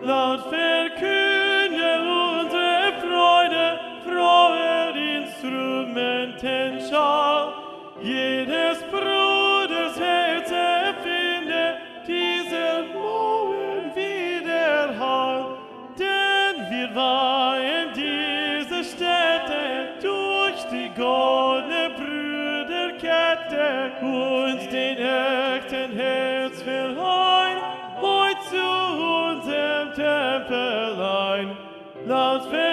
laut verkünde unsere Freude, frohe Instrumentenschall. Jedes Bruders Herz erfinde diese Mauern Widerhall. Denn wir weihen diese Städte durch die goldene Brüderkette, uns den echten Herz verleihen, heut zu unserem Tempel ein. Laut